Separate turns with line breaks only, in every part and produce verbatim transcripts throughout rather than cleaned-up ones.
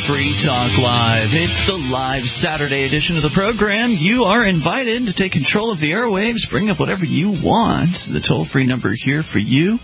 Free Talk Live. It's the live Saturday edition of the program. You are invited to take control of the airwaves, bring up whatever you want. The toll-free number here for you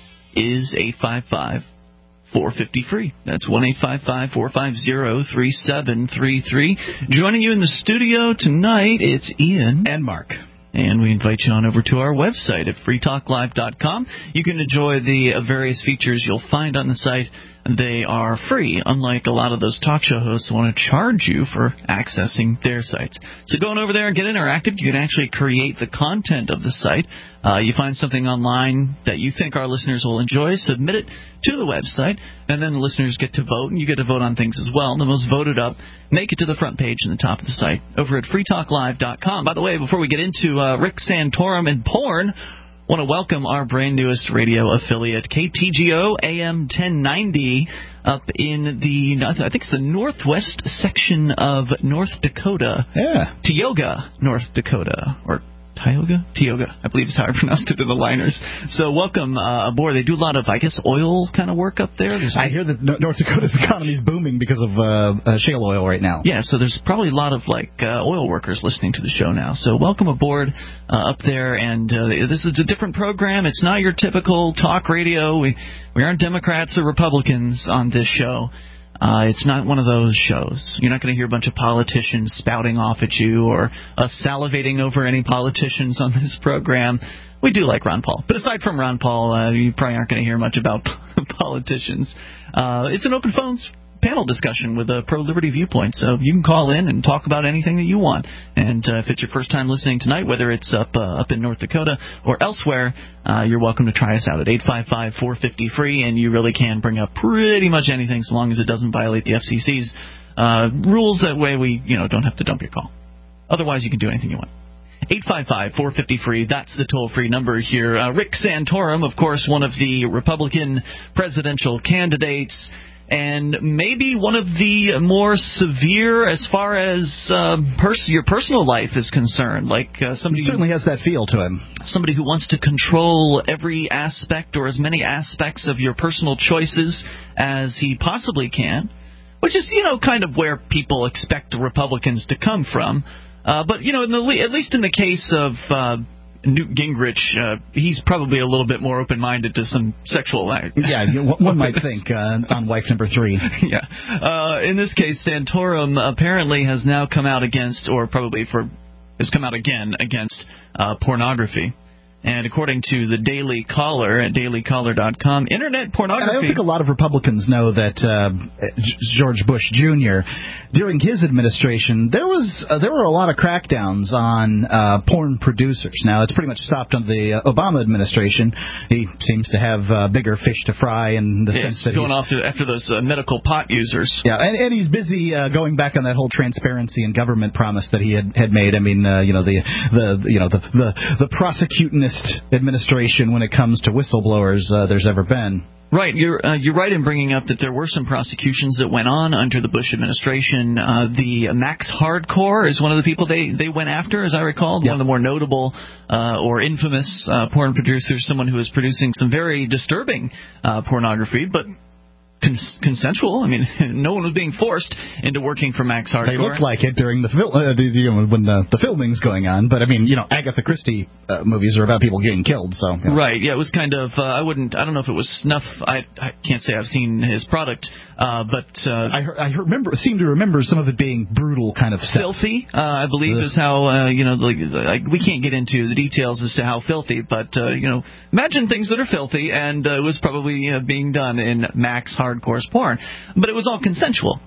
is eight five five, four five zero, free. That's one eight five five, four five zero, three seven three three. Joining you in the studio tonight, it's Ian.
And Mark.
And we invite you on over to our website at free talk live dot com. You can enjoy the various features you'll find on the site. They are free, unlike a lot of those talk show hosts who want to charge you for accessing their sites. So going over there and get interactive, you can actually create the content of the site. Uh, you find something online that you think our listeners will enjoy, submit it to the website, and then the listeners get to vote, and you get to vote on things as well. And the most voted up make it to the front page in the top of the site over at free talk live dot com. By the way, before we get into uh, Rick Santorum and porn, I want to welcome our brand newest radio affiliate, K T G O A M ten ninety, up in the, I think it's the northwest section of North Dakota.
Yeah.
Tioga, North Dakota, or Tioga? Tioga, I believe is how I pronounced it in the liners. So welcome uh, aboard. They do a lot of, I guess, oil kind of work up there. There's
I hear that North Dakota's economy is booming because of uh, uh, shale oil right now.
Yeah, so there's probably a lot of like uh, oil workers listening to the show now. So welcome aboard uh, up there. And uh, this is a different program. It's not your typical talk radio. We we aren't Democrats or Republicans on this show. Uh, it's not one of those shows. You're not going to hear a bunch of politicians spouting off at you or us salivating over any politicians on this program. We do like Ron Paul. But aside from Ron Paul, uh, you probably aren't going to hear much about politicians. Uh, it's an open phones panel discussion with a pro-liberty viewpoint, so you can call in and talk about anything that you want. And uh, if it's your first time listening tonight, whether it's up uh, up in North Dakota or elsewhere, uh, you're welcome to try us out at eight five five, four five zero, free, and you really can bring up pretty much anything so long as it doesn't violate the F C C's uh, rules. That way we you know don't have to dump your call. Otherwise, you can do anything you want. eight five five, four five zero, free. That's the toll-free number here. Uh, Rick Santorum, of course, one of the Republican presidential candidates, and maybe one of the more severe as far as uh, pers- your personal life is concerned. Like uh, somebody
he certainly has that feel to him.
Somebody who wants to control every aspect or as many aspects of your personal choices as he possibly can, which is, you know, kind of where people expect Republicans to come from. Uh, but, you know, in the le- at least in the case of uh, Newt Gingrich, uh, he's probably a little bit more open-minded to some sexual act.
Yeah, one might think uh, on wife number three.
Yeah. Uh, in this case, Santorum apparently has now come out against, or probably for has come out again against uh, pornography. And according to the Daily Caller at daily caller dot com, internet pornography...
And I don't think a lot of Republicans know that uh, George Bush Junior, during his administration, there was uh, there were a lot of crackdowns on uh, porn producers. Now, it's pretty much stopped under the uh, Obama administration. He seems to have uh, bigger fish to fry in the
yeah,
sense that
going
he's...
off after those uh, medical pot users.
Yeah, and, and he's busy uh, going back on that whole transparency and government promise that he had, had made. I mean, uh, you know, the, the you know the the, the prosecutionist administration when it comes to whistleblowers uh, there's ever been.
Right, you're uh, you're right in bringing up that there were some prosecutions that went on under the Bush administration. Uh, the Max Hardcore is one of the people they, they went after, as I recall, yep. One of the more notable uh, or infamous uh, porn producers, someone who was producing some very disturbing uh, pornography, but Cons- consensual. I mean, no one was being forced into working for Max Hardcore.
They looked like it during the fil- uh, you know, when the, the filming's going on. But I mean, you know, Agatha Christie uh, movies are about people getting killed. So you know.
Right. Yeah. It was kind of. Uh, I wouldn't. I don't know if it was snuff. I, I can't say I've seen his product. Uh, but uh,
I, heard, I heard, remember seem to remember some of it being brutal kind of stuff.
Filthy. Uh, I believe Ugh. is how uh, you know. Like, like we can't get into the details as to how filthy, but uh, you know, imagine things that are filthy, and uh, it was probably uh, being done in Max Hardcore's porn. But it was all consensual.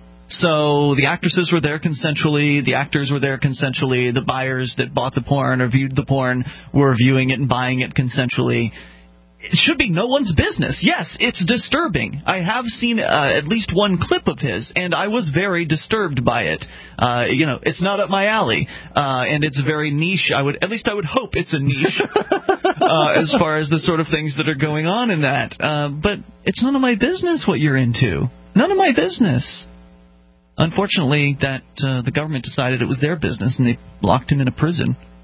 So the actresses were there consensually, the actors were there consensually, the buyers that bought the porn or viewed the porn were viewing it and buying it consensually. It should be no one's business. Yes, it's disturbing. I have seen uh, at least one clip of his, and I was very disturbed by it. Uh, you know, it's not up my alley, uh, and it's very niche. I would, at least I would hope it's a niche uh, as far as the sort of things that are going on in that. Uh, but it's none of my business what you're into. None of my business. Unfortunately, that uh, the government decided it was their business, and they locked him in a prison.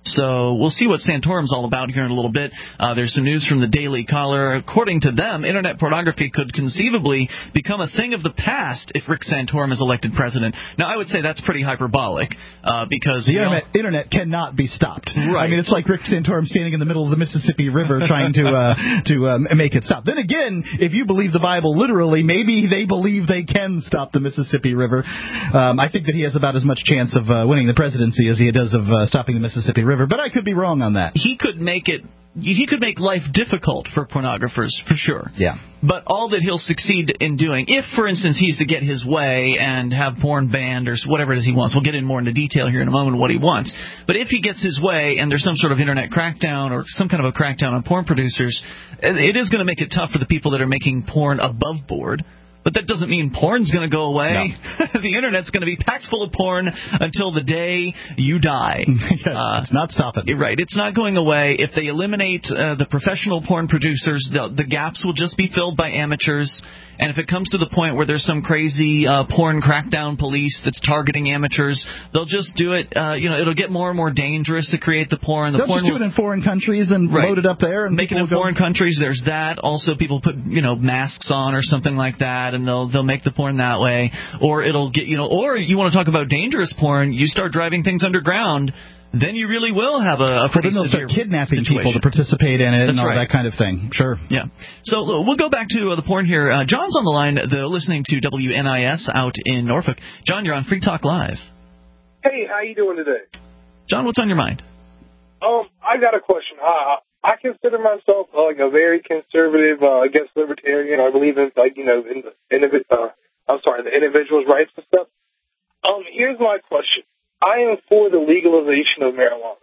So we'll see what Santorum's all about here in a little bit. Uh, there's some news from the Daily Caller. According to them, internet pornography could conceivably become a thing of the past if Rick Santorum is elected president. Now, I would say that's pretty hyperbolic uh, because
the internet, know, internet cannot be stopped.
Right.
I mean, it's like Rick Santorum standing in the middle of the Mississippi River trying to uh, to um, make it stop. Then again, if you believe the Bible literally, maybe they believe they can stop the Mississippi River. Um, I think that he has about as much chance of uh, winning the presidency as he does of uh, stopping the Mississippi River. But I could be wrong on that.
He could make it. He could make life difficult for pornographers, for sure.
Yeah.
But all that he'll succeed in doing, if, for instance, he's to get his way and have porn banned or whatever it is he wants, we'll get in more into detail here in a moment what he wants. But if he gets his way and there's some sort of internet crackdown or some kind of a crackdown on porn producers, it is going to make it tough for the people that are making porn above board. But that doesn't mean porn's going to go away. No. The Internet's going to be packed full of porn until the day you die.
Yes, uh, it's not stopping.
Right. It's not going away. If they eliminate uh, the professional porn producers, the, the gaps will just be filled by amateurs. And if it comes to the point where there's some crazy uh, porn crackdown police that's targeting amateurs, they'll just do it. Uh, you know, it'll get more and more dangerous to create the porn. The
they'll
porn
just do
will,
it in foreign countries and
right.
load it up there. And
make it in
go...
foreign countries. There's that. Also, people put you know masks on or something like that, and they'll they'll make the porn that way. Or it'll get you know. Or you want to talk about dangerous porn? You start driving things underground. Then you really will have a, a pretty
well, then they'll
severe
start kidnapping
situation.
people to participate in it
That's
and all
right.
that kind of thing. Sure.
Yeah. So uh, we'll go back to uh, the porn here. Uh, John's on the line, the, listening to W N I S out in Norfolk. John, you're on Free Talk Live.
Hey, how you doing today?
John, what's on your mind?
Um, I got a question. I, I consider myself uh, like a very conservative, uh, against libertarian. I believe in like you know in the in the, uh, I'm sorry, the individual's rights and stuff. Um, here's my question. I am for the legalization of marijuana.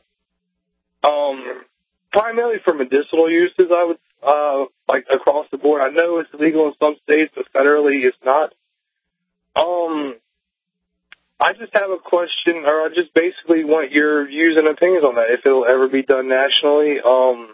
Um, primarily for medicinal uses, I would, uh, like across the board. I know it's legal in some states, but federally it's not. Um, I just have a question, or I just basically want your views and opinions on that, if it'll ever be done nationally. Um,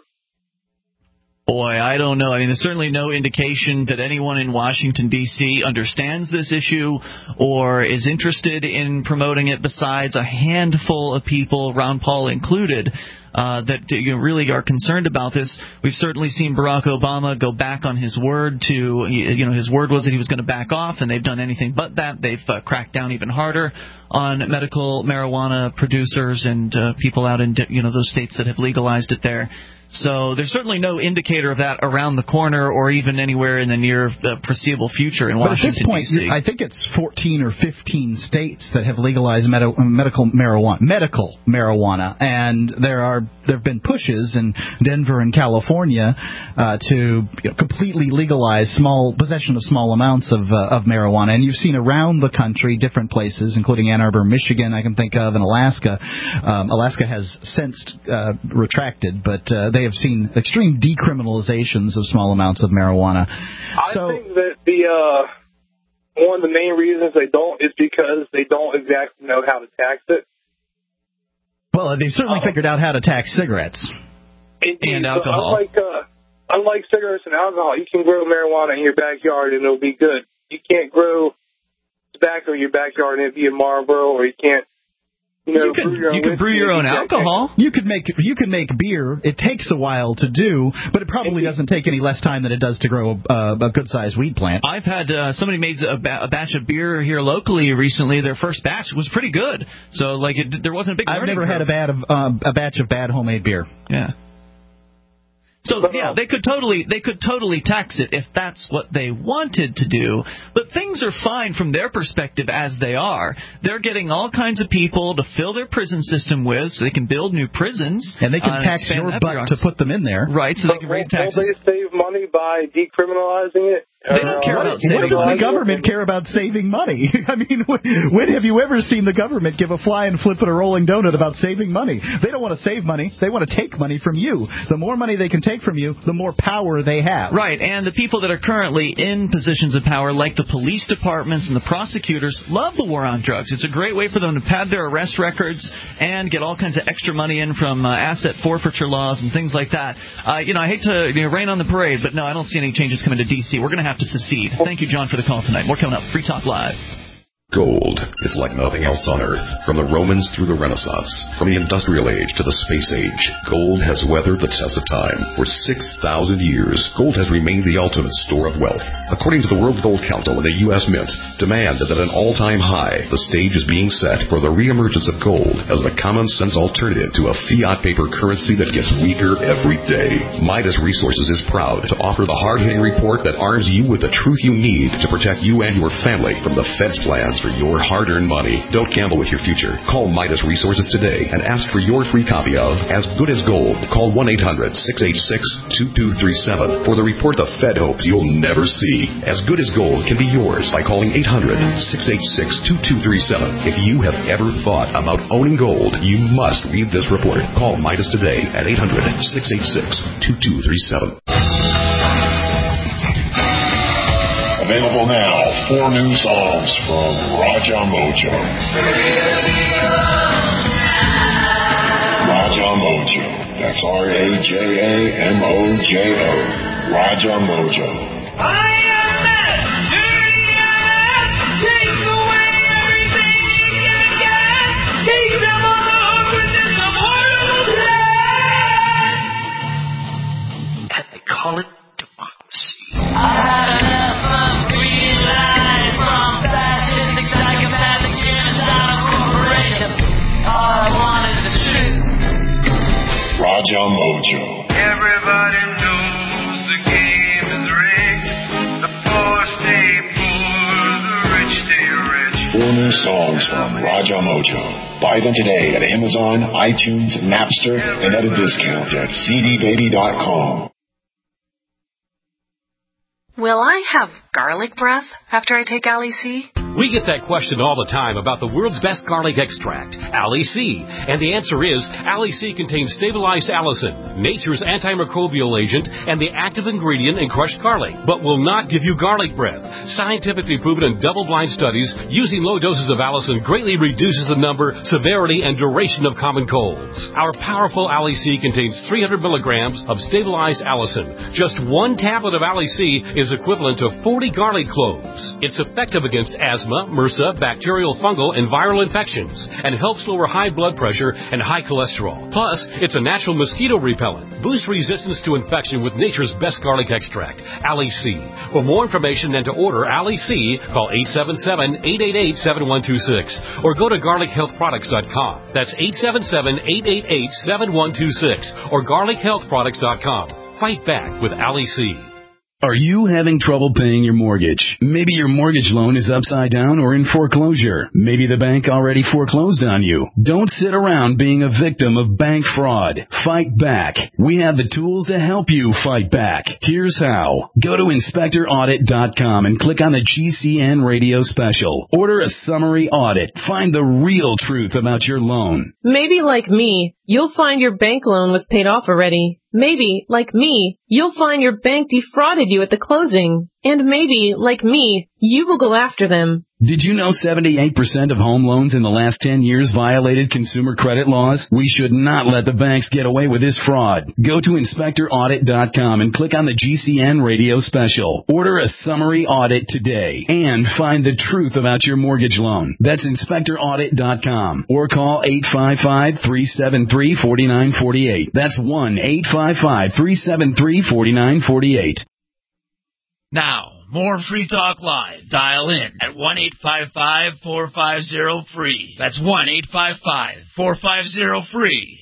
Boy, I don't know. I mean, there's certainly no indication that anyone in Washington, D C understands this issue or is interested in promoting it besides a handful of people, Ron Paul included, uh, that you know, really are concerned about this. We've certainly seen Barack Obama go back on his word to, you know, his word was that he was going to back off, and they've done anything but that. They've uh, cracked down even harder on medical marijuana producers and uh, people out in, you know, those states that have legalized it there. So there's certainly no indicator of that around the corner or even anywhere in the near uh, foreseeable future in Washington,
D C. But at this point,
D C.
I think it's fourteen or fifteen states that have legalized med- medical marijuana, medical marijuana, and there are there have been pushes in Denver and California uh, to you know, completely legalize small possession of small amounts of uh, of marijuana. And you've seen around the country different places, including Ann Arbor, Michigan, I can think of, and Alaska. Um, Alaska has since uh, retracted, but uh, they have seen extreme decriminalizations of small amounts of marijuana.
I
so,
think that the uh, one of the main reasons they don't is because they don't exactly know how to tax it.
Well, they've certainly uh, figured out how to tax cigarettes.
Indeed.
And
so
alcohol.
Unlike, uh, unlike cigarettes and alcohol, you can grow marijuana in your backyard and it'll be good. You can't grow tobacco in your backyard and it'll be a Marlboro, or you can't You, know,
you can you can brew your own alcohol.
You could make you can make beer. It takes a while to do, but it probably doesn't take any less time than it does to grow a, a good sized weed plant.
I've had uh, somebody made a, ba- a batch of beer here locally recently. Their first batch was pretty good, so like it, there wasn't a big.
I've never
curve.
had a bad of uh, a batch of bad homemade beer.
Yeah. So yeah, they could totally they could totally tax it if that's what they wanted to do. But things are fine from their perspective as they are. They're getting all kinds of people to fill their prison system with, so they can build new prisons,
and they can
uh,
tax your butt to put them in there.
Right, so
but
they can raise
won't,
taxes.
Won't they save money by decriminalizing it?
They don't care about saving
money. What does
money.
the government care about saving money? I mean, when have you ever seen the government give a fly and flip at a rolling donut about saving money? They don't want to save money. They want to take money from you. The more money they can take from you, the more power they have.
Right, and the people that are currently in positions of power, like the police departments and the prosecutors, love the war on drugs. It's a great way for them to pad their arrest records and get all kinds of extra money in from uh, asset forfeiture laws and things like that. Uh, you know, I hate to you know, rain on the parade, but no, I don't see any changes coming to D C. We're going to have to secede. Thank you, John, for the call tonight. More coming up. Free Talk Live.
Gold is like nothing else on Earth. From the Romans through the Renaissance, from the Industrial Age to the Space Age, gold has weathered the test of time. For six thousand years, gold has remained the ultimate store of wealth. According to the World Gold Council and the U S Mint, demand is at an all-time high. The stage is being set for the reemergence of gold as the common-sense alternative to a fiat paper currency that gets weaker every day. Midas Resources is proud to offer the hard-hitting report that arms you with the truth you need to protect you and your family from the Fed's plans for your hard-earned money. Don't gamble with your future. Call Midas Resources today and ask for your free copy of As Good as Gold. Call one eight hundred six eight six two two three seven for the report the Fed hopes you'll never see. As Good as Gold can be yours by calling eight hundred six eight six two two three seven. If you have ever thought about owning gold, you must read this report. Call Midas today at eight hundred six eight six two two three seven.
Available now, four new songs from Raja Mojo. Raja Mojo. That's R A J A M O J O. Raja Mojo. I am that dirty ass. Take away everything you can get. Take them on the hook with this immortal death. And they call it democracy. I had enough of green lights from fascistic psychopathic genocidal corporation. All I want is the truth. Raja Mojo. Everybody knows the game is rigged. The poor stay poor, the rich stay rich. Four new songs from Raja Mojo. Buy them today at Amazon, iTunes, Napster, and at a discount at c d baby dot com.
Will I have garlic breath after I take Ali C?
We get that question all the time about the world's best garlic extract, Ali C. And the answer is, Ali C contains stabilized allicin, nature's antimicrobial agent, and the active ingredient in crushed garlic, but will not give you garlic breath. Scientifically proven in double-blind studies, using low doses of allicin greatly reduces the number, severity, and duration of common colds. Our powerful Ali C contains three hundred milligrams of stabilized allicin. Just one tablet of Ali C is equivalent to forty garlic cloves. It's effective against asthma, MRSA, bacterial, fungal, and viral infections, and helps lower high blood pressure and high cholesterol. Plus, it's a natural mosquito repellent. Boost resistance to infection with nature's best garlic extract, Ali C. For more information and to order Ali C, call eight seven seven, eight eight eight, seven one two six or go to garlic health products dot com. That's eight seven seven, eight eight eight, seven one two six or garlic health products dot com. Fight back with Ali C.
Are you having trouble paying your mortgage? Maybe your mortgage loan is upside down or in foreclosure. Maybe the bank already foreclosed on you. Don't sit around being a victim of bank fraud. Fight back. We have the tools to help you fight back. Here's how. Go to inspector audit dot com and click on the G C N radio special. Order a summary audit. Find the real truth about your loan.
Maybe like me, you'll find your bank loan was paid off already. Maybe, like me, you'll find your bank defrauded you at the closing. And maybe, like me, you will go after them.
Did you know seventy-eight percent of home loans in the last ten years violated consumer credit laws? We should not let the banks get away with this fraud. Go to inspector audit dot com and click on the G C N radio special. Order a summary audit today and find the truth about your mortgage loan. That's inspector audit dot com or call eight five five, three seven three, four nine four eight. That's one eight five five, three seven three, four nine four eight.
Now, more Free Talk Live. Dial in at one eight five five, four five zero, free. That's one eight five five, four five zero, free.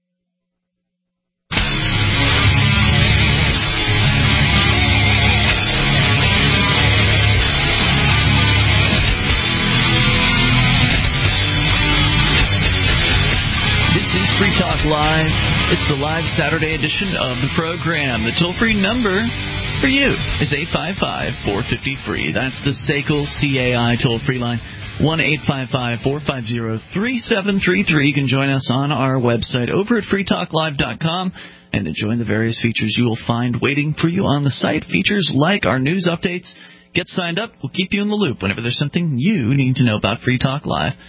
This is Free Talk Live. It's the live Saturday edition of the program. The toll-free number for you is eight five five, four five zero, free. That's the S A C L C A I toll-free line, one eight five five, four five zero, three seven three three. You can join us on our website over at free talk live dot com and enjoy the various features you will find waiting for you on the site. Features like our news updates. Get signed up. We'll keep you in the loop whenever there's something you need to know about Free Talk Live.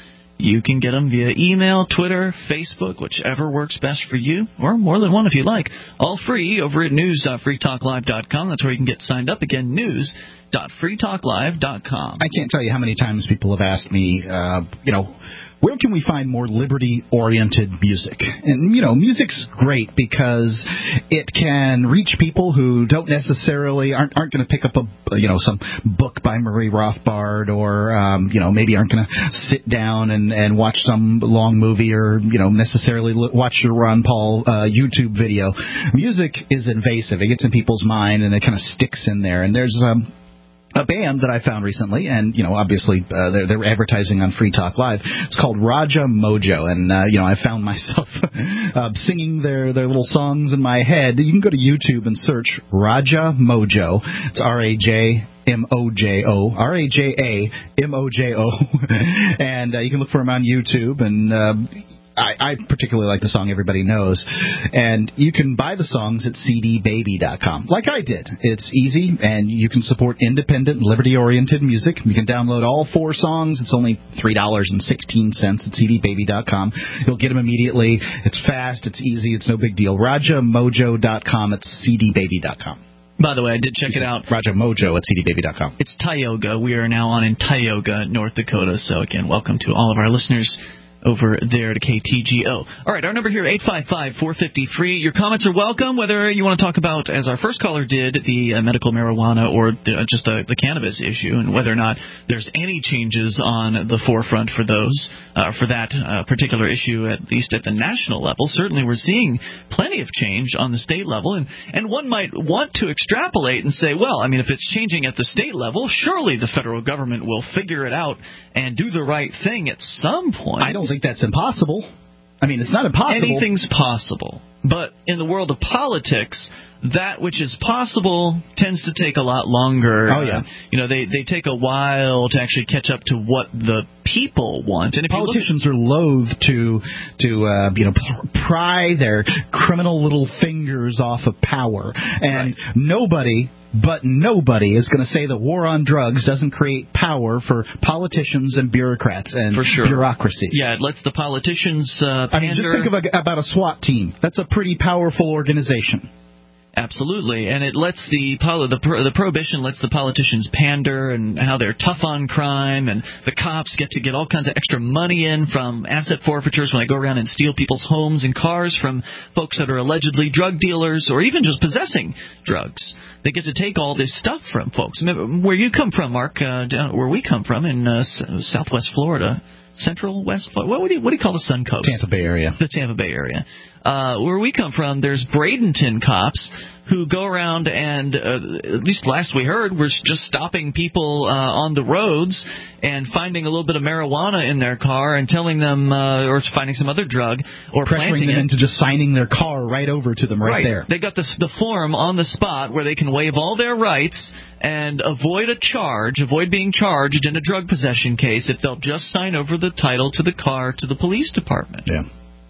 You can get them via email, Twitter, Facebook, whichever works best for you, or more than one if you like. All free over at news dot free talk live dot com. That's where you can get signed up. Again, news dot free talk live dot com.
I can't tell you how many times people have asked me, uh, you know, where can we find more liberty-oriented music? And, you know, music's great because it can reach people who don't necessarily, aren't, aren't going to pick up a, you know, some book by Murray Rothbard or, um, you know, maybe aren't going to sit down and, and watch some long movie or, you know, necessarily watch your Ron Paul uh, YouTube video. Music is invasive. It gets in people's mind and it kind of sticks in there. And there's um, a band that I found recently, and, you know, obviously uh, they're, they're advertising on Free Talk Live. It's called Raja Mojo, and, uh, you know, I found myself uh, singing their, their little songs in my head. You can go to YouTube and search Raja Mojo. It's R A J M O J O, R A J A M O J O, and uh, you can look for them on YouTube, and uh, I, I particularly like the song Everybody Knows, and you can buy the songs at c d baby dot com, like I did. It's easy, and you can support independent, liberty-oriented music. You can download all four songs. It's only three dollars and sixteen cents at c d baby dot com. You'll get them immediately. It's fast. It's easy. It's no big deal. raja mojo dot com. It's c d baby dot com.
By the way, I did check it out.
Raja Mojo at c d baby dot com.
It's Tioga. We are now on in Tioga, North Dakota. So, again, welcome to all of our listeners over there to K T G O. All right, our number here, eight five five, four five zero, free. Your comments are welcome, whether you want to talk about, as our first caller did, the uh, medical marijuana or the, just the, the cannabis issue, and whether or not there's any changes on the forefront for those, uh, for that uh, particular issue, at least at the national level. Certainly we're seeing plenty of change on the state level, and, and one might want to extrapolate and say, well, I mean, if it's changing at the state level, surely the federal government will figure it out and do the right thing at some point.
I don't think that's impossible. I mean, it's not impossible.
Anything's possible. But in the world of politics, that which is possible tends to take a lot longer.
Oh, yeah.
Uh, you know, they, they take a while to actually catch up to what the people want. And if
politicians
you
are loath to, to uh, you know, pry their criminal little fingers off of power. And right. nobody... But nobody is going to say that war on drugs doesn't create power for politicians and bureaucrats and
for sure.
bureaucracies.
Yeah, it lets the politicians uh, pander.
I mean, just think of a, about a SWAT team. That's a pretty powerful organization.
Absolutely, and it lets the the the prohibition lets the politicians pander and how they're tough on crime, and the cops get to get all kinds of extra money in from asset forfeitures when they go around and steal people's homes and cars from folks that are allegedly drug dealers or even just possessing drugs. They get to take all this stuff from folks. Where you come from, Mark, uh, where we come from in uh, Southwest Florida. Central West, what do you what do you call the Sun Coast?
Tampa Bay area.
The Tampa Bay area. Uh, where we come from, there's Bradenton cops who go around and, uh, at least last we heard, were just stopping people uh, on the roads and finding a little bit of marijuana in their car and telling them, uh, or finding some other drug, or
pressuring them
it.
into just signing their car right over to them right,
right.
there.
They got the, the form on the spot where they can waive all their rights and avoid a charge, avoid being charged in a drug possession case if they'll just sign over the title to the car to the police department.
Yeah.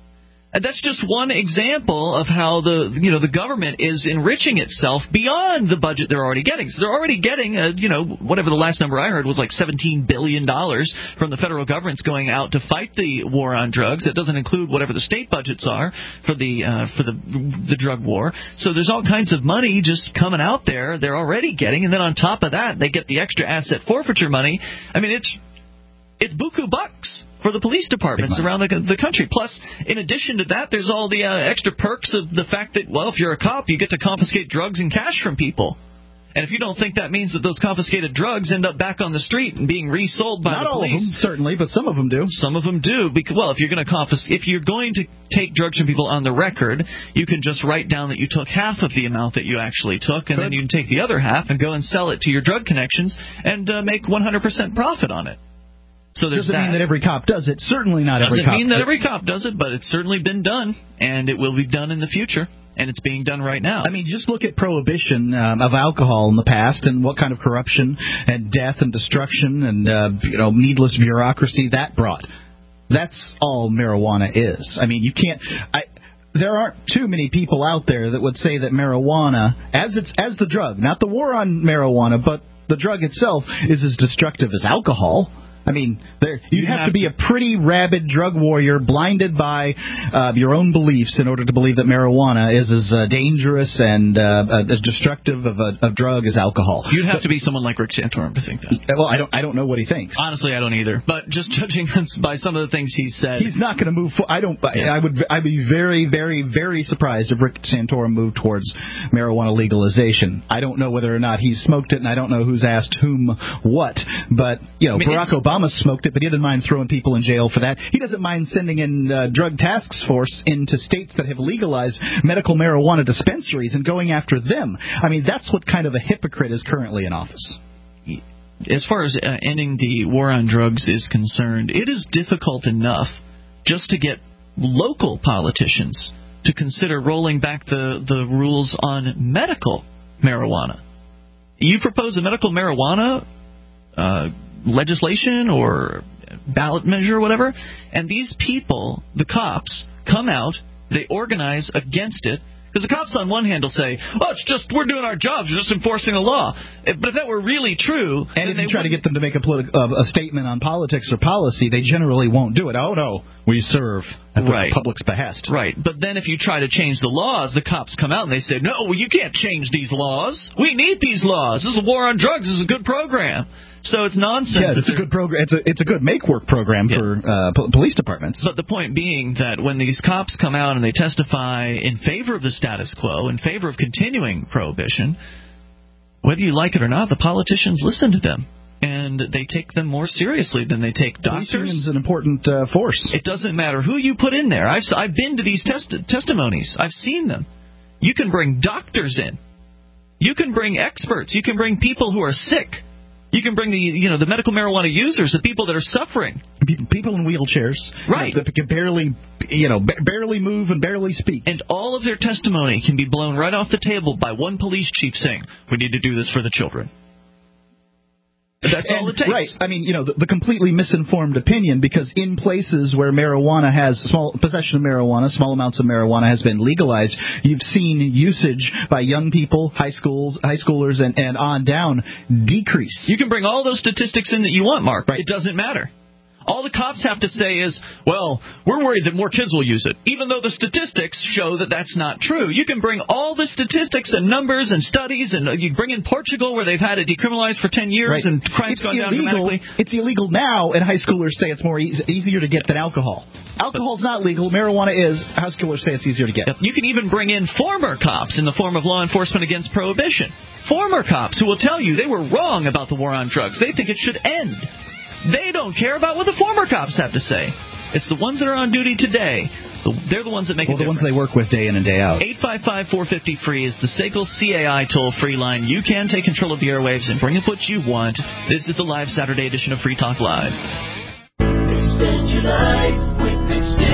And that's just one example of how the you know the government is enriching itself beyond the budget they're already getting. So they're already getting, a, you know, whatever the last number I heard was like seventeen billion dollars from the federal government's going out to fight the war on drugs. That doesn't include whatever the state budgets are for the uh, for the the drug war. So there's all kinds of money just coming out there. They're already getting, and then on top of that, they get the extra asset forfeiture money. I mean, it's it's buku bucks for the police departments around the, the country. Plus, in addition to that, there's all the uh, extra perks of the fact that, well, if you're a cop, you get to confiscate drugs and cash from people. And if you don't think that means that those confiscated drugs end up back on the street and being resold by
Not
the police,
all of them, certainly, but some of them do.
Some of them do. Because, well, if you're going to confis- if you're going to take drugs from people on the record, you can just write down that you took half of the amount that you actually took, and Good. then you can take the other half and go and sell it to your drug connections and uh, make one hundred percent profit on it. So there's
Doesn't
that.
mean that every cop does it. Certainly not
Doesn't
every cop.
Doesn't mean that every cop does it, but it's certainly been done, and it will be done in the future, and it's being done right now.
I mean, just look at prohibition um, of alcohol in the past and what kind of corruption and death and destruction and uh, you know needless bureaucracy that brought. That's all marijuana is. I mean, you can't... I, There aren't too many people out there that would say that marijuana, as it's as the drug, not the war on marijuana, but the drug itself, is as destructive as alcohol. I mean, there you'd
You
have,
have
to be
to-
a pretty rabid drug warrior, blinded by uh, your own beliefs, in order to believe that marijuana is as uh, dangerous and uh, as destructive of a of drug as alcohol.
You'd have to be someone like Rick Santorum to think that.
Well, I don't I don't know what he thinks.
Honestly, I don't either. But just judging by some of the things he said,
He's not going to move. For, I don't.
Yeah.
I would. I'd be very, very, very surprised if Rick Santorum moved towards marijuana legalization. I don't know whether or not he's smoked it, and I don't know who's asked whom what. But you know,
I mean,
Barack
it's-
Obama smoked it, but he didn't mind throwing people in jail for that. He doesn't mind sending in uh, drug task force into states that have legalized medical marijuana dispensaries and going after them. I mean, that's what kind of a hypocrite is currently in office.
as far as uh, ending the war on drugs is concerned, it is difficult enough just to get local politicians to consider rolling back the, the rules on medical marijuana. You propose a medical marijuana uh, legislation or ballot measure or whatever, and these people, the cops, come out, they organize against it. Because the cops on one hand will say, "Oh, it's just we're doing our jobs, we're just enforcing a law." But if that were really true,
and if
they
you try to get them to make a, politi- uh, a statement on politics or policy, they generally won't do it. Oh no, we serve at the
Right.
public's behest.
Right. But then if you try to change the laws, the cops come out and they say, "No, you can't change these laws. We need these laws. This is a war on drugs. This is a good program." So it's nonsense.
Yes, it's a good program. It's a it's a good make work program
Yeah.
for uh, po- police departments.
But the point being that when these cops come out and they testify in favor of the status quo, in favor of continuing prohibition, whether you like it or not, the politicians listen to them. And they take them more seriously than they take
Police
doctors.
union's an important uh, force.
It doesn't matter who you put in there. I've, I've been to these testi- testimonies. I've seen them. You can bring doctors in. You can bring experts. You can bring people who are sick. You can bring the you know the medical marijuana users, the people that are suffering.
People in wheelchairs,
Right.
you know, that can barely, you know, ba- barely move and barely speak.
And all of their testimony can be blown right off the table by one police chief saying, "We need to do this for the children." That's
And,
all it takes.
Right. I mean, you know, the, the completely misinformed opinion, because in places where marijuana has small possession of marijuana, small amounts of marijuana has been legalized, you've seen usage by young people, high schools, high schoolers, and, and on down decrease.
You can bring all those statistics in that you want, Mark.
Right.
It doesn't matter. All the cops have to say is, well, we're worried that more kids will use it, even though the statistics show that that's not true. You can bring all the statistics and numbers and studies, and you bring in Portugal where they've had it decriminalized for ten years
Right.
and crime's
It's
gone down
illegal.
dramatically.
It's illegal now, and high schoolers say it's more easy, easier to get than alcohol. Alcohol's not legal. Marijuana is. High schoolers say it's easier to get.
You can even bring in former cops in the form of law enforcement against prohibition. Former cops who will tell you they were wrong about the war on drugs. They think it should end. They don't care about what the former cops have to say. It's the ones that are on duty today. They're the ones that make
Well,
a
the ones
difference.
they work with day in and day out.
eight five five, four five zero, free is the S A C L C A I toll-free line. You can take control of the airwaves and bring up what you want. This is the live Saturday edition of Free Talk Live.
Extend your life with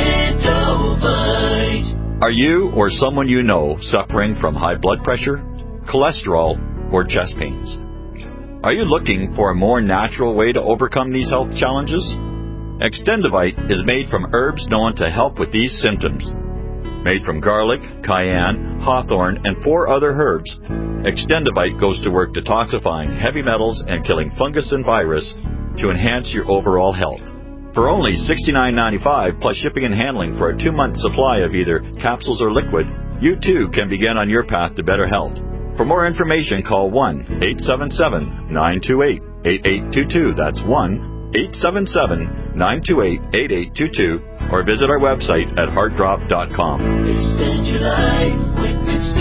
Extendovite.
Are you or someone you know suffering from high blood pressure, cholesterol, or chest pains? Are you looking for a more natural way to overcome these health challenges? Extendovite is made from herbs known to help with these symptoms. Made from garlic, cayenne, hawthorn, and four other herbs, Extendovite goes to work detoxifying heavy metals and killing fungus and virus to enhance your overall health. For only sixty-nine ninety-five plus shipping and handling for a two-month supply of either capsules or liquid, you too can begin on your path to better health. For more information, call one eight seven seven, nine two eight, eight eight two two. That's one eight seven seven, nine two eight, eight eight two two. Or visit our website at heart drop dot com.
Extend your life with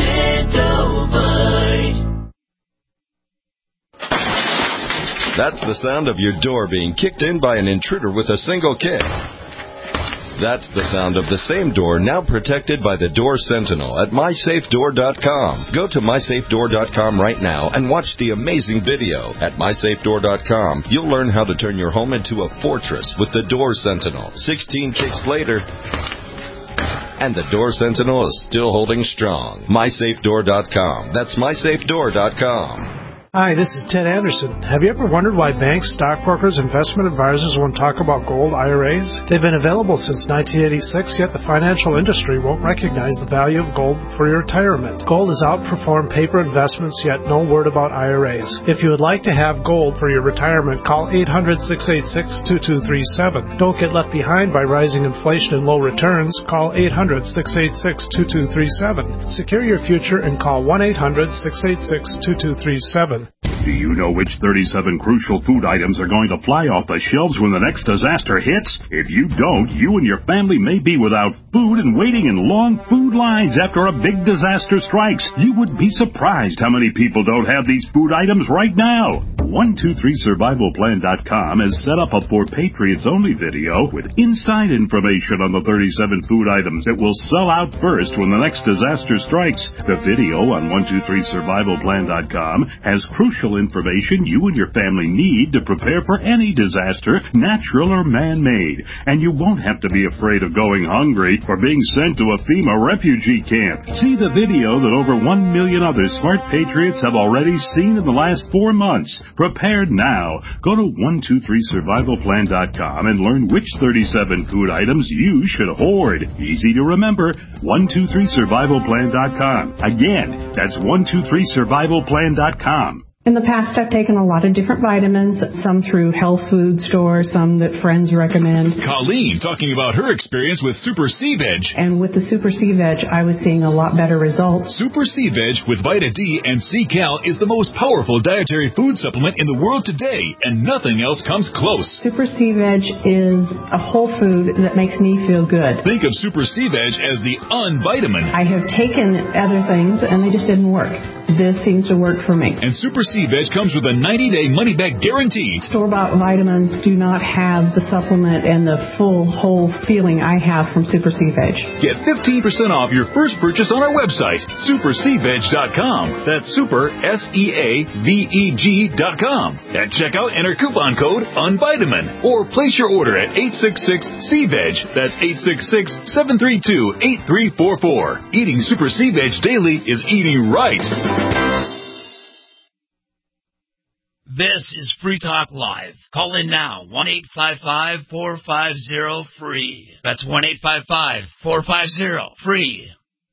Extendovite.
That's the sound of your door being kicked in by an intruder with a single kick. That's the sound of the same door now protected by the Door Sentinel at my safe door dot com. Go to my safe door dot com right now and watch the amazing video. At my safe door dot com, you'll learn how to turn your home into a fortress with the Door Sentinel. sixteen kicks later, and the Door Sentinel is still holding strong. my safe door dot com. That's my safe door dot com.
Hi, this is Ted Anderson. Have you ever wondered why banks, stockbrokers, investment advisors won't talk about gold I R As? They've been available since nineteen eighty-six, yet the financial industry won't recognize the value of gold for your retirement. Gold has outperformed paper investments, yet no word about I R As. If you would like to have gold for your retirement, call eight hundred, six eight six, two two three seven. Don't get left behind by rising inflation and low returns. Call eight hundred, six eight six, two two three seven. Secure your future and call one eight hundred, six eight six, two two three seven.
Do you know which thirty-seven crucial food items are going to fly off the shelves when the next disaster hits? If you don't, you and your family may be without food and waiting in long food lines after a big disaster strikes. You would be surprised how many people don't have these food items right now. one two three survival plan dot com has set up a For Patriots Only video with inside information on the thirty-seven food items that will sell out first when the next disaster strikes. The video on one two three survival plan dot com has crucial information you and your family need to prepare for any disaster, natural or man-made. And you won't have to be afraid of going hungry or being sent to a FEMA refugee camp. See the video that over one million other smart patriots have already seen in the last four months. Prepared now. Go to one two three survival plan dot com and learn which thirty-seven food items you should hoard. Easy to remember, one two three survival plan dot com. Again, that's one two three survival plan dot com.
In the past, I've taken a lot of different vitamins, some through health food stores, some that friends recommend.
Colleen talking about her experience with Super C-Veg.
And with the Super C-Veg, I was seeing a lot better results.
Super C-Veg with Vita D and C-Cal is the most powerful dietary food supplement in the world today, and nothing else comes close.
Super C-Veg is a whole food that makes me feel good.
Think of Super C-Veg as the unvitamin.
I have taken other things, and they just didn't work. This seems to work for me.
And Super C-Veg comes with a ninety-day money-back guarantee.
Store-bought vitamins do not have the supplement and the full, whole feeling I have from Super C-Veg.
Get fifteen percent off your first purchase on our website, super c veg dot com. That's super, S E A V E G dot com. At checkout, enter coupon code UNVITAMIN. Or place your order at eight six six C veg. That's eight six six, seven three two, eight three four four. Eating Super C-Veg daily is eating right.
This is Free Talk Live. Call in now, one eight five five, four five zero, free. That's one eight five five, four five zero, free.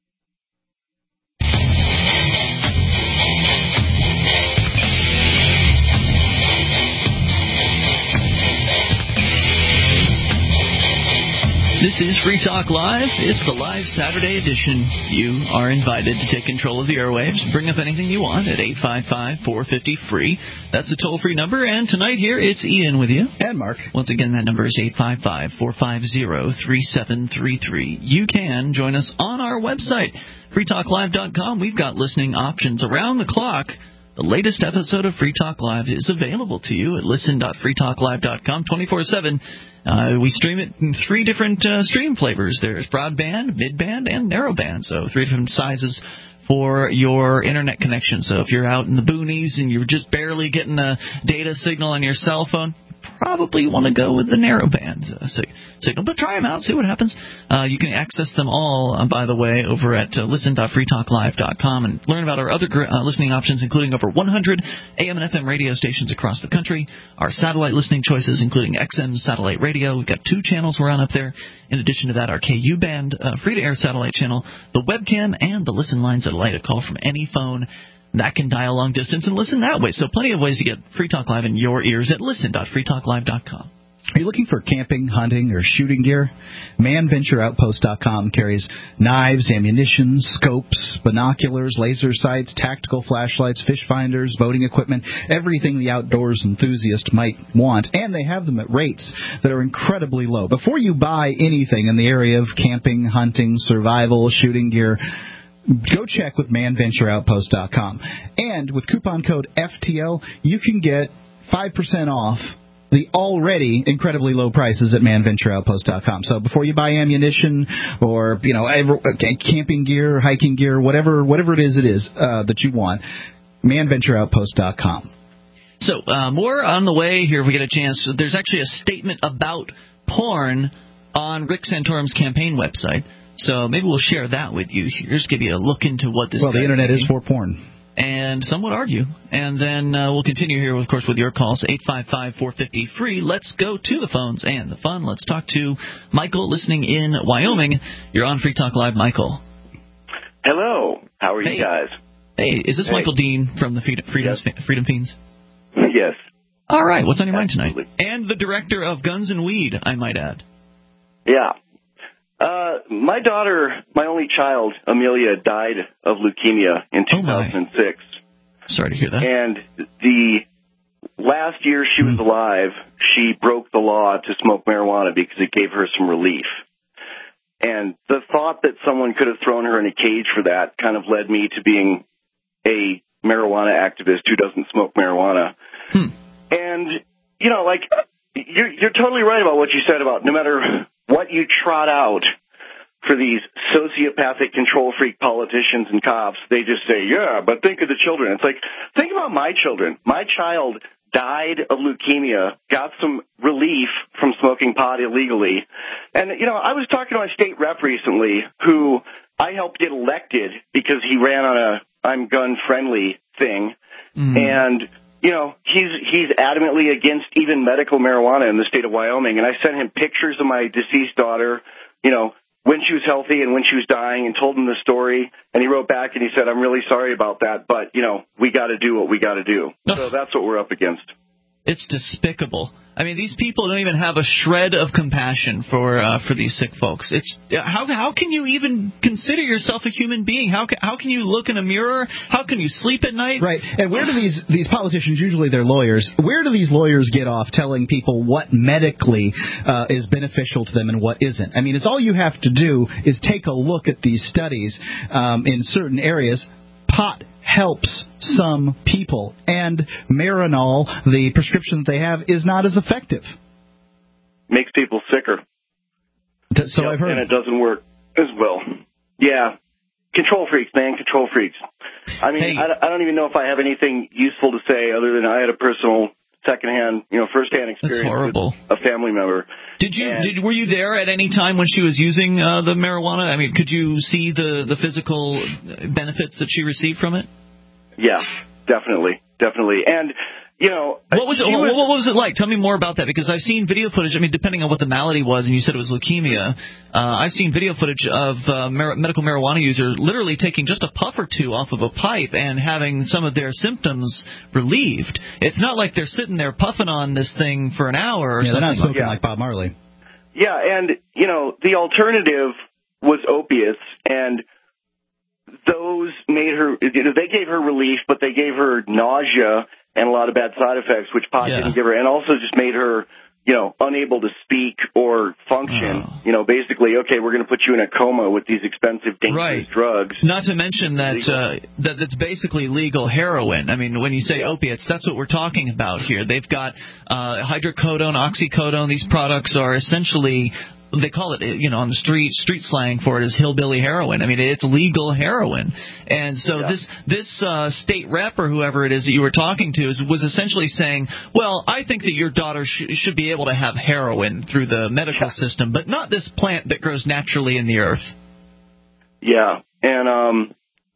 This is Free Talk Live. It's the live Saturday edition. You are invited to take control of the airwaves. Bring up anything you want at eight five five, four five zero, free. That's the toll-free number. And tonight here, it's Ian with you.
And Mark.
Once again, that number is eight five five, four five zero, three seven three three. You can join us on our website, free talk live dot com. We've got listening options around the clock. The latest episode of Free Talk Live is available to you at listen dot free talk live dot com twenty-four seven. Uh, we stream it in three different uh, stream flavors. There's broadband, midband, and narrowband. So three different sizes for your internet connection. So if you're out in the boonies and you're just barely getting a data signal on your cell phone, probably want to go with the narrowband uh, sig- signal. But try them out, see what happens. Uh, you can access them all, uh, by the way, over at uh, listen dot free talk live dot com and learn about our other gr- uh, listening options, including over one hundred A M and F M radio stations across the country, our satellite listening choices, including X M satellite radio. We've got two channels we're on up there. In addition to that, our K U band uh, free-to-air satellite channel, the webcam, and the listen lines that allow you to call from any phone that can dial long distance and listen that way. So plenty of ways to get Free Talk Live in your ears at listen dot free talk live dot com.
Are you looking for camping, hunting, or shooting gear? man venture outpost dot com carries knives, ammunition, scopes, binoculars, laser sights, tactical flashlights, fish finders, boating equipment, everything the outdoors enthusiast might want. And they have them at rates that are incredibly low. Before you buy anything in the area of camping, hunting, survival, shooting gear, go check with man venture outpost dot com. And with coupon code F T L, you can get five percent off the already incredibly low prices at man venture outpost dot com. So before you buy ammunition or, you know, camping gear, hiking gear, whatever whatever it is it is uh, that you want, man venture outpost dot com.
So uh, more on the way here if we get a chance. There's actually a statement about porn on Rick Santorum's campaign website. So maybe we'll share that with you. Here's give you a look into what this.
Well, the internet is for porn.
and some would argue. And then uh, we'll continue here, of course, with your calls, eight five five, four five zero, free. Let's go to the phones and the fun. Let's talk to Michael listening in Wyoming. You're on Free Talk Live, Michael.
Hello. How are
hey.
you guys?
Hey, is this hey. Michael Dean from the Freedom, Freedom,
yes.
Freedom Fiends?
Yes.
All right. What's on your
Absolutely.
mind tonight? And the director of Guns and Weed, I might add.
Yeah. Uh, my daughter, my only child, Amelia, died of leukemia in two thousand six.
Oh Sorry to hear that.
And the last year she was alive, she broke the law to smoke marijuana because it gave her some relief. And the thought that someone could have thrown her in a cage for that kind of led me to being a marijuana activist who doesn't smoke marijuana.
Hmm.
And, you know, like, you're, you're totally right about what you said about no matter what you trot out for these sociopathic control freak politicians and cops, they just say, yeah, but think of the children. It's like, think about my children. My child died of leukemia, got some relief from smoking pot illegally. And, you know, I was talking to my state rep recently who I helped get elected because he ran on a I'm gun friendly thing. Mm. And, you know, he's he's adamantly against even medical marijuana in the state of Wyoming. And I sent him pictures of my deceased daughter, you know, when she was healthy and when she was dying, and told him the story. And he wrote back and he said, I'm really sorry about that, but, you know, we got to do what we got to do. So that's what we're up against.
It's despicable. I mean, these people don't even have a shred of compassion for uh, for these sick folks. It's how how can you even consider yourself a human being? How can, how can you look in a mirror? How can you sleep at night?
Right. And where do these these politicians, usually they're lawyers, where do these lawyers get off telling people what medically uh, is beneficial to them and what isn't? I mean, it's all you have to do is take a look at these studies um, in certain areas. Pot helps some people, and Marinol, the prescription that they have, is not as effective.
Makes people sicker.
So yep, I've heard.
And it doesn't work as well. Yeah. Control freaks, man, control freaks. I mean, hey. I, I don't even know if I have anything useful to say other than I had a personal secondhand, you know, firsthand experience with a family member.
Did you? And did were you there at any time when she was using uh, the marijuana? I mean, could you see the the physical benefits that she received from it?
Yeah, definitely, definitely. And you know,
what was it? What, was, what was it like? Tell me more about that, because I've seen video footage. I mean, depending on what the malady was, and you said it was leukemia. Uh, I've seen video footage of uh, mar- medical marijuana users literally taking just a puff or two off of a pipe and having some of their symptoms relieved. It's not like they're sitting there puffing on this thing for an hour or
yeah,
something.
They're not smoking
yeah.
like Bob Marley.
Yeah, and you know, the alternative was opiates, and those made her. You know, they gave her relief, but they gave her nausea and a lot of bad side effects, which pot yeah. didn't give her, and also just made her, you know, unable to speak or function. Oh. You know, basically, okay, we're going to put you in a coma with these expensive, dangerous
right.
drugs.
Not to mention that uh, that it's basically legal heroin. I mean, when you say yeah. opiates, that's what we're talking about here. They've got uh, hydrocodone, oxycodone. These products are essentially, they call it, you know, on the street street slang for it is hillbilly heroin. I mean, it's legal heroin. And so yeah. this this uh, state rep or whoever it is that you were talking to is, was essentially saying, well, I think that your daughter sh- should be able to have heroin through the medical yeah. system, but not this plant that grows naturally in the earth.
Yeah, and um,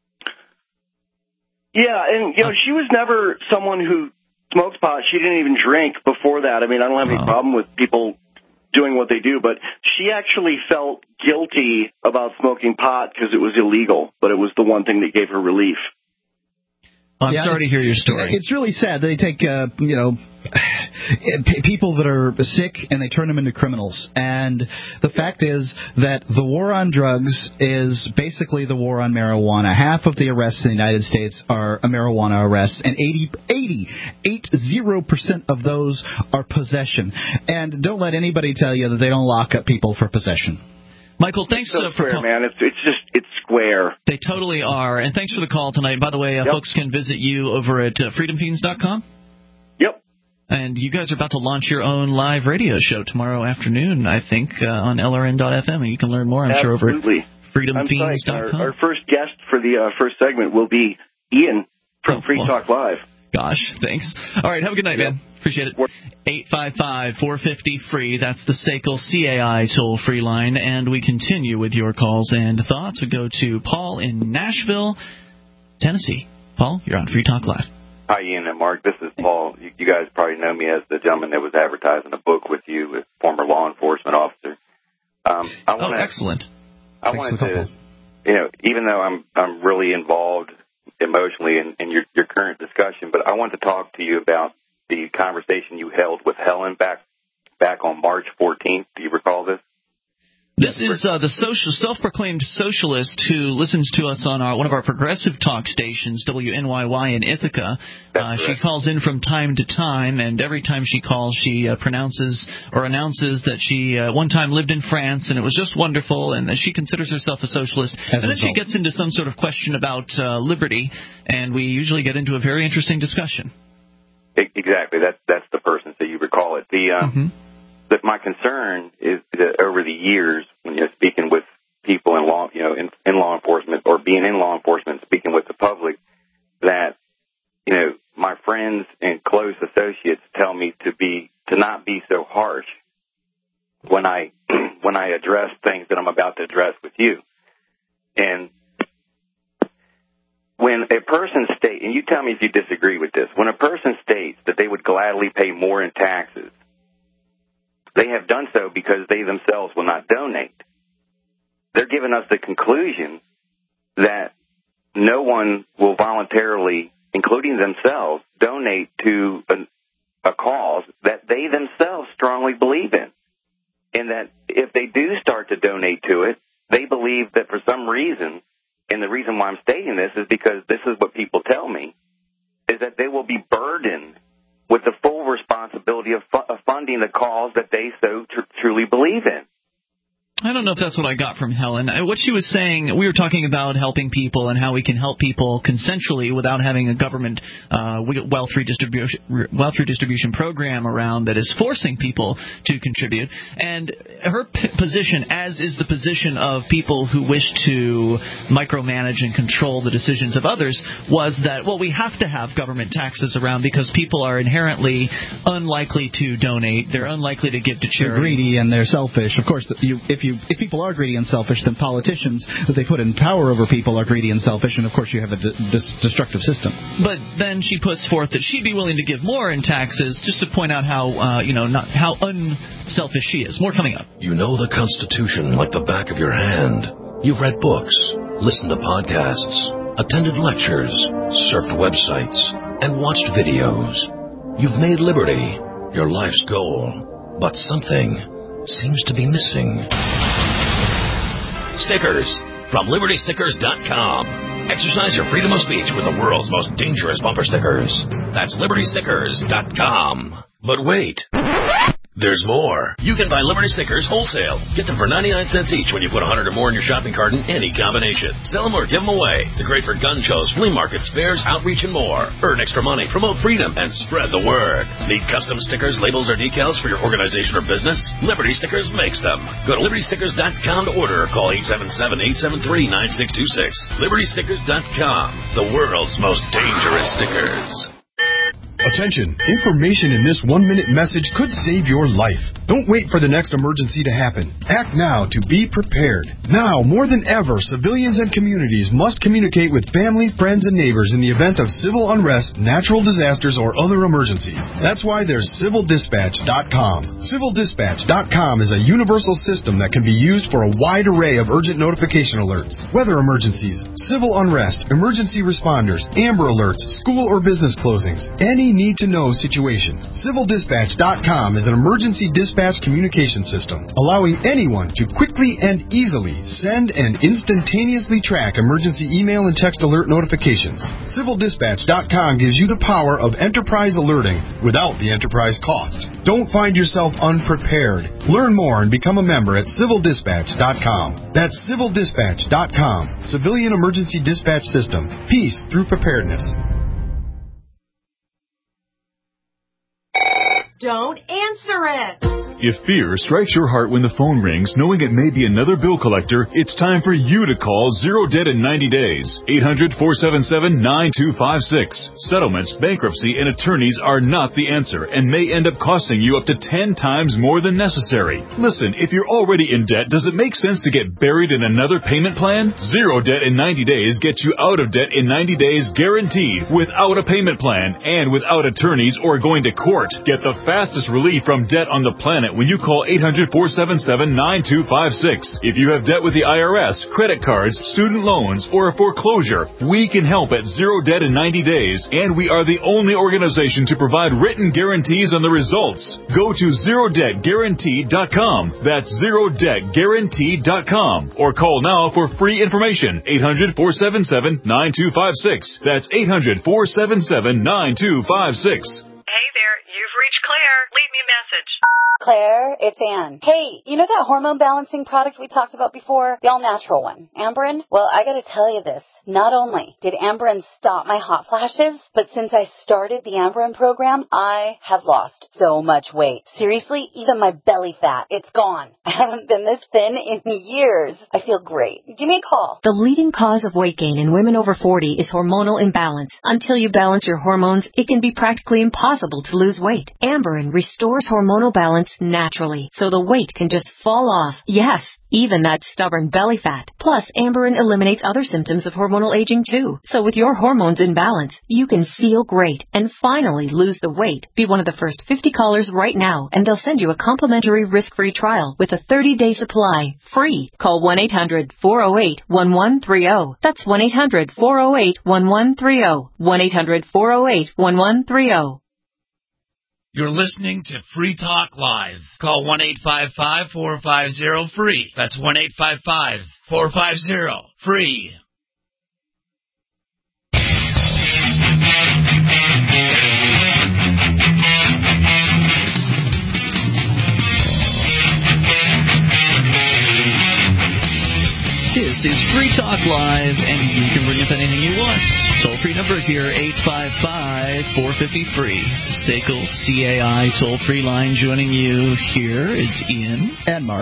yeah, and you know, she was never someone who smokes pot. She didn't even drink before that. I mean, I don't have any oh. problem with people doing what they do, but she actually felt guilty about smoking pot because it was illegal, but it was the one thing that gave her relief.
I'm
yeah,
sorry to hear your story.
It's really sad. They take, uh, you know, people that are sick and they turn them into criminals. And the fact is that the war on drugs is basically the war on marijuana. Half of the arrests in the United States are marijuana arrests, and eighty, eighty, eighty percent of those are possession. And don't let anybody tell you that they don't lock up people for possession.
Michael, thanks
so
uh, for
calling. Man, it's it's just it's square.
They totally are, and thanks for the call tonight. By the way, uh, yep. folks can visit you over at uh, freedom fiends dot com.
Yep.
And you guys are about to launch your own live radio show tomorrow afternoon, I think, uh, on L R N dot F M, and you can learn more, I'm
Absolutely.
sure, over at freedom fiends dot com.
Our, our first guest for the uh, first segment will be Ian from oh, Free well, Talk Live.
Gosh, thanks. All right, have a good night, yep. man. Appreciate it. eight five five, four five zero, free. That's the S A C L C A I toll-free line. And we continue with your calls and thoughts. We go to Paul in Nashville, Tennessee. Paul, you're on Free Talk Live.
Hi, Ian and Mark. This is Paul. You, you guys probably know me as the gentleman that was advertising a book with you, a former law enforcement officer. Um, I wanna,
oh, excellent.
I
Thanks
wanted to, you know, even though I'm I'm really involved emotionally in, in your, your current discussion, but I want to talk to you about the conversation you held with Helen back back on March fourteenth. Do you recall this?
This is uh, the social, self-proclaimed socialist who listens to us on our, one of our progressive talk stations, W N Y Y in Ithaca. Uh, she calls in from time to time, and every time she calls, she uh, pronounces or announces that she uh, one time lived in France, and it was just wonderful, and that she considers herself a socialist. As and then she gets into some sort of question about uh, liberty, and we usually get into a very interesting discussion.
Exactly. That's, that's the person, so you recall it. The... Um, mm-hmm. But my concern is that over the years, when you're speaking with people in law, you know, in, in law enforcement or being in law enforcement, speaking with the public, that, you know, my friends and close associates tell me to be, to not be so harsh when I, when I address things that I'm about to address with you. And when a person states, and you tell me if you disagree with this, when a person states that they would gladly pay more in taxes, they have done so because they themselves will not donate. They're giving us the conclusion that no one will voluntarily, including themselves, donate to a, a cause that they themselves strongly believe in. And that if they do start to donate to it, they believe that for some reason, and the reason why I'm stating this is because this is what people tell me, is that they will be burdened with the full responsibility of, fu- of funding the cause that they so tr- truly believe in.
I don't know if that's what I got from Helen. What she was saying, we were talking about helping people and how we can help people consensually without having a government uh, wealth redistribution, wealth redistribution program around that is forcing people to contribute. And her p- position, as is the position of people who wish to micromanage and control the decisions of others, was that, well, we have to have government taxes around because people are inherently unlikely to donate. They're unlikely to give to charity.
They're greedy and they're selfish. Of course, you, if you If people are greedy and selfish, then politicians that they put in power over people are greedy and selfish, and of course you have a de- destructive system.
But then she puts forth that she'd be willing to give more in taxes, just to point out how uh, you know not how unselfish she is. More coming up.
You know the Constitution like the back of your hand. You've read books, listened to podcasts, attended lectures, surfed websites, and watched videos. You've made liberty your life's goal, but something seems to be missing. Stickers from Liberty Stickers dot com. Exercise your freedom of speech with the world's most dangerous bumper stickers. That's Liberty Stickers dot com. But wait. There's more. You can buy Liberty stickers wholesale. Get them for ninety-nine cents each when you put one hundred or more in your shopping cart in any combination. Sell them or give them away. They're great for gun shows, flea markets, fairs, outreach, and more. Earn extra money, promote freedom, and spread the word. Need custom stickers, labels, or decals for your organization or business? Liberty Stickers makes them. Go to Liberty Stickers dot com to order or call eight seven seven, eight seven three, nine six two six. Liberty Stickers dot com. The world's most dangerous stickers.
Attention! Information in this one-minute message could save your life. Don't wait for the next emergency to happen. Act now to be prepared. Now, more than ever, civilians and communities must communicate with family, friends, and neighbors in the event of civil unrest, natural disasters, or other emergencies. That's why there's Civil Dispatch dot com. Civil Dispatch dot com is a universal system that can be used for a wide array of urgent notification alerts, weather emergencies, civil unrest, emergency responders, Amber Alerts, school or business closings, any need-to-know situation. Civil Dispatch dot com is an emergency dispatch communication system, allowing anyone to quickly and easily send and instantaneously track emergency email and text alert notifications. Civil Dispatch dot com gives you the power of enterprise alerting without the enterprise cost. Don't find yourself unprepared. Learn more and become a member at Civil Dispatch dot com. That's Civil Dispatch dot com. Civilian Emergency Dispatch System. Peace through preparedness.
Don't answer it.
If fear strikes your heart when the phone rings, knowing it may be another bill collector, it's time for you to call Zero Debt in ninety days. eight hundred, four seven seven, nine two five six. Settlements, bankruptcy, and attorneys are not the answer and may end up costing you up to ten times more than necessary. Listen, if you're already in debt, does it make sense to get buried in another payment plan? Zero Debt in ninety days gets you out of debt in ninety days guaranteed, without a payment plan and without attorneys or going to court. Get the fastest relief from debt on the planet when you call eight hundred, four seven seven, nine two five six. If you have debt with the I R S, credit cards, student loans, or a foreclosure, we can help at Zero Debt in ninety days, and we are the only organization to provide written guarantees on the results. Go to zero debt guarantee dot com. That's zero debt guarantee dot com. Or call now for free information. eight hundred, four seven seven, nine two five six. That's eight hundred, four seven seven, nine two five six.
Hey there, you've reached Claire. Leave me a message.
Claire, it's Ann. Hey, you know that hormone balancing product we talked about before? The all-natural one, Amberen? Well, I gotta tell you this. Not only did Amberen stop my hot flashes, but since I started the Amberen program, I have lost so much weight. Seriously, even my belly fat, it's gone. I haven't been this thin in years. I feel great. Give me a call.
The leading cause of weight gain in women over forty is hormonal imbalance. Until you balance your hormones, it can be practically impossible to lose weight. Amberen restores hormonal balance naturally, so the weight can just fall off. Yes, even that stubborn belly fat. Plus, Amberen eliminates other symptoms of hormonal aging too. So with your hormones in balance, you can feel great and finally lose the weight. Be one of the first fifty callers right now, and they'll send you a complimentary risk-free trial with a thirty-day supply, free. Call one eight hundred, four oh eight, one one three oh. That's one eight hundred, four oh eight, one one three oh. one eight hundred, four oh eight, one one three oh.
You're listening to Free Talk Live. Call one eight five five, four five zero, free. That's one eight five five, four five zero, free.
This is Free Talk Live, and you can bring up anything you want. Toll-free number here, eight five five, four five zero, free. S A C L C A I toll-free line. Joining you here is Ian.
And Mark.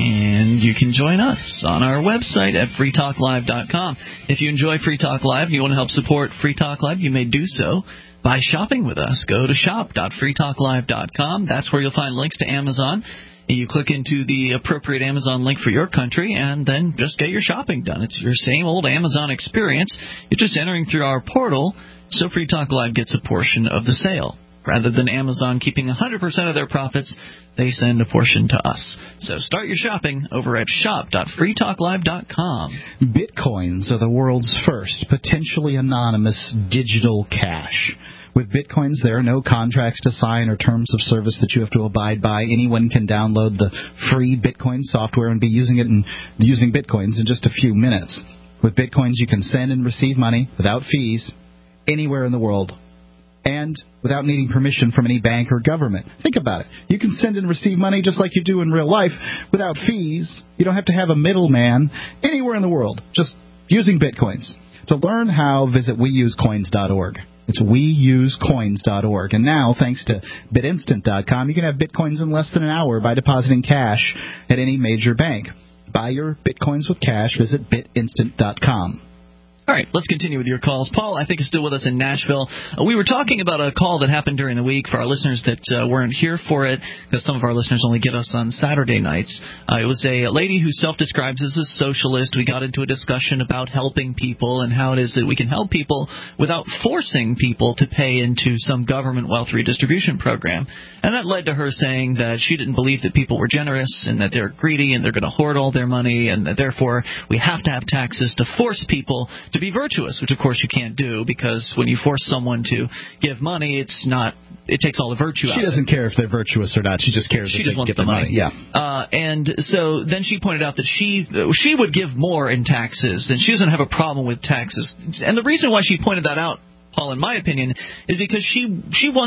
And you can join us on our website at free talk live dot com. If you enjoy Free Talk Live and you want to help support Free Talk Live, you may do so by shopping with us. Go to shop dot free talk live dot com. That's where you'll find links to Amazon. You click into the appropriate Amazon link for your country and then just get your shopping done. It's your same old Amazon experience. You're just entering through our portal, so Free Talk Live gets a portion of the sale. Rather than Amazon keeping one hundred percent of their profits, they send a portion to us. So start your shopping over at shop dot free talk live dot com.
Bitcoins are the world's first potentially anonymous digital cash. With Bitcoins, there are no contracts to sign or terms of service that you have to abide by. Anyone can download the free Bitcoin software and be using it and using Bitcoins in just a few minutes. With Bitcoins, you can send and receive money without fees anywhere in the world and without needing permission from any bank or government. Think about it. You can send and receive money just like you do in real life without fees. You don't have to have a middleman anywhere in the world, just using Bitcoins. To learn how, visit we use coins dot org. It's we use coins dot org. And now, thanks to bit instant dot com, you can have Bitcoins in less than an hour by depositing cash at any major bank. Buy your Bitcoins with cash. Visit bit instant dot com.
All right, let's continue with your calls. Paul, I think, is still with us in Nashville. Uh, we were talking about a call that happened during the week for our listeners that uh, weren't here for it, because some of our listeners only get us on Saturday nights. Uh, it was a lady who self-describes as a socialist. We got into a discussion about helping people and how it is that we can help people without forcing people to pay into some government wealth redistribution program. And that led to her saying that she didn't believe that people were generous and that they're greedy and they're going to hoard all their money, and that therefore we have to have taxes to force people to be virtuous, which of course you can't do, because when you force someone to give money, it's not, it takes all the virtue out of it.
She doesn't care if they're virtuous or not. She just cares
she
if
just
they
wants
get
the money.
money. Yeah.
Uh, and so then she pointed out that she she would give more in taxes, and she doesn't have a problem with taxes. And the reason why she pointed that out, Paul, in my opinion, is because she she wants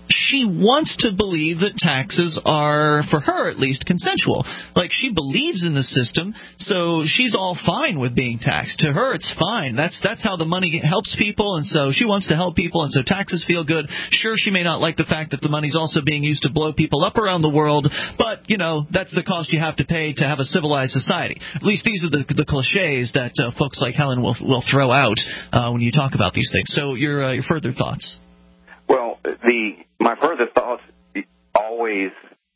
she wants to believe that taxes are, for her at least, consensual. Like, she believes in the system, so she's all fine with being taxed. To her, it's fine. That's that's how the money helps people, and so she wants to help people, and so taxes feel good. Sure, she may not like the fact that the money's also being used to blow people up around the world, but, you know, that's the cost you have to pay to have a civilized society. At least these are the, the cliches that uh, folks like Helen will will throw out uh, when you talk about these things. So your uh, your further thoughts?
Well, the my further thoughts always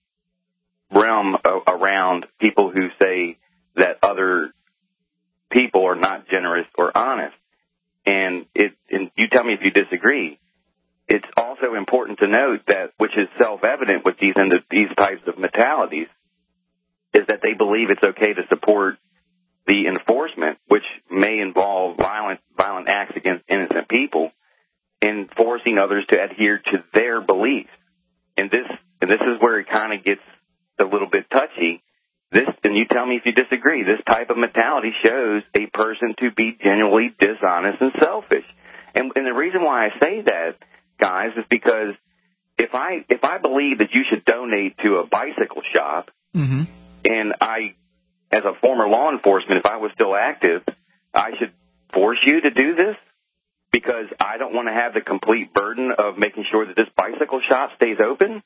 realm uh, around people who say that other people are not generous or honest, and it. And you tell me if you disagree. It's also important to note that, which is self-evident with these these types of mentalities, is that they believe it's okay to support the enforcement, which may involve violent violent acts against innocent people, in forcing others to adhere to their beliefs. And this and this is where it kind of gets a little bit touchy. This, and you tell me if you disagree, this type of mentality shows a person to be genuinely dishonest and selfish. And, and the reason why I say that, guys, is because if I if I believe that you should donate to a bicycle shop,
mm-hmm.
and I, as a former law enforcement, if I was still active, I should force you to do this because I don't want to have the complete burden of making sure that this bicycle shop stays open?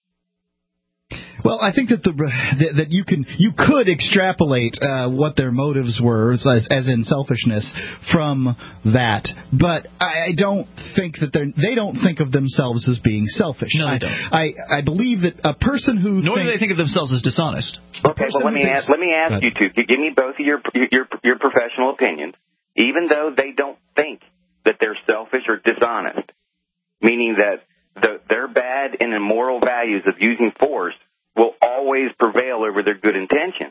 Well, I think that the that you can you could extrapolate uh, what their motives were, as, as in selfishness, from that. But I don't think that they they don't think of themselves as being selfish.
No,
I,
they don't.
I I believe that a person who
nor
thinks,
do they think of themselves as dishonest.
Okay, well let me
thinks,
ask let me ask you two. Give me both of your your your professional opinions. Even though they don't think that they're selfish or dishonest, meaning that the, their bad and immoral values of using force will always prevail over their good intentions.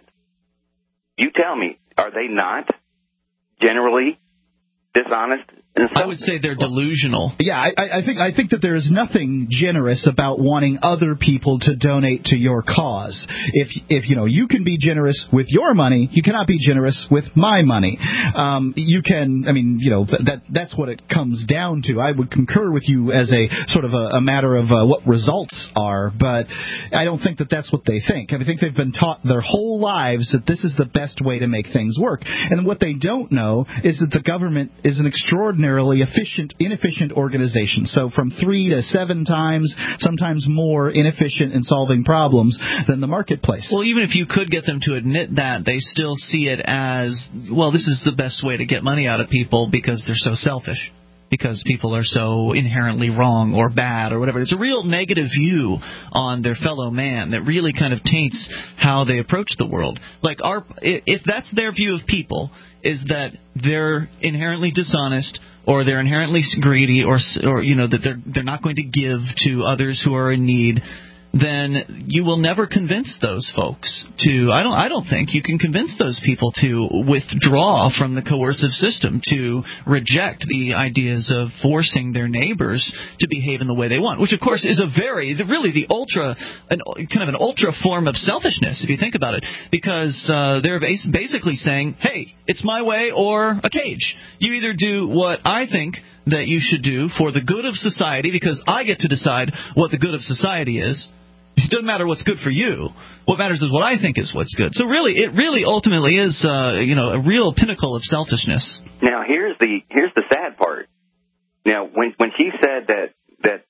You tell me, are they not generally dishonest and selfish?
I would say they're delusional.
Yeah, I, I think I think that there is nothing generous about wanting other people to donate to your cause. If if you know you can be generous with your money, you cannot be generous with my money. Um, you can, I mean, you know, that that's what it comes down to. I would concur with you as a sort of a, a matter of uh, what results are, but I don't think that that's what they think. I think they've been taught their whole lives that this is the best way to make things work, and what they don't know is that the government is an extraordinary efficient, inefficient organization. So from three to seven times, sometimes more inefficient in solving problems than the marketplace.
Well, even if you could get them to admit that, they still see it as, well, this is the best way to get money out of people because they're so selfish. Because people are so inherently wrong or bad or whatever. It's a real negative view on their fellow man that really kind of taints how they approach the world. Like, our, if that's their view of people, is that they're inherently dishonest or they're inherently greedy or, or you know, that they're they're not going to give to others who are in need, then you will never convince those folks to. I don't. I don't think you can convince those people to withdraw from the coercive system, to reject the ideas of forcing their neighbors to behave in the way they want, which of course is a very, really the ultra, an, kind of an ultra form of selfishness if you think about it, because uh, they're bas- basically saying, hey, it's my way or a cage. You either do what I think that you should do for the good of society, because I get to decide what the good of society is. It doesn't matter what's good for you. What matters is what I think is what's good. So really, it really ultimately is, uh, you know, a real pinnacle of selfishness.
Now, here's the here's the sad part. Now, when when she said that that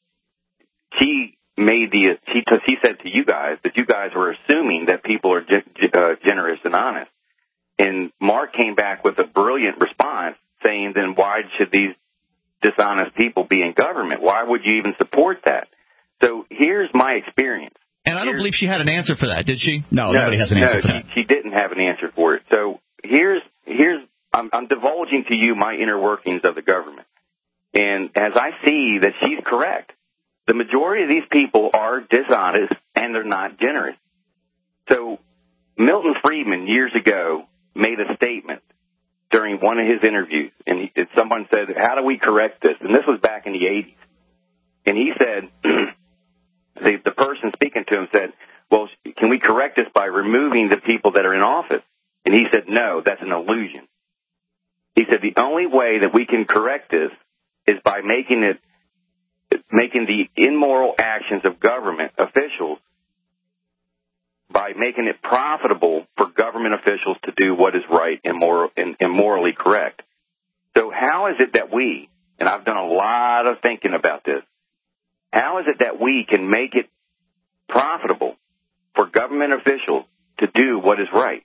she made the she she said to you guys that you guys were assuming that people are ge- uh, generous and honest, and Mark came back with a brilliant response saying, then why should these dishonest people be in government? Why would you even support that? So here's my experience.
And I don't
here's,
believe she had an answer for that, did she?
No,
no
nobody has an answer
no,
for that.
She, she didn't have an answer for it. So here's here's I'm, I'm divulging to you my inner workings of the government. And as I see that she's correct, the majority of these people are dishonest and they're not generous. So Milton Friedman years ago made a statement during one of his interviews, and he, someone said, how do we correct this? And this was back in the eighties. And he said, the, the person speaking to him said, well, can we correct this by removing the people that are in office? And he said, no, that's an illusion. He said, the only way that we can correct this is by making it making the immoral actions of government officials by making it profitable for government officials to do what is right and, moral, and, and morally correct. So how is it that we, and I've done a lot of thinking about this, how is it that we can make it profitable for government officials to do what is right?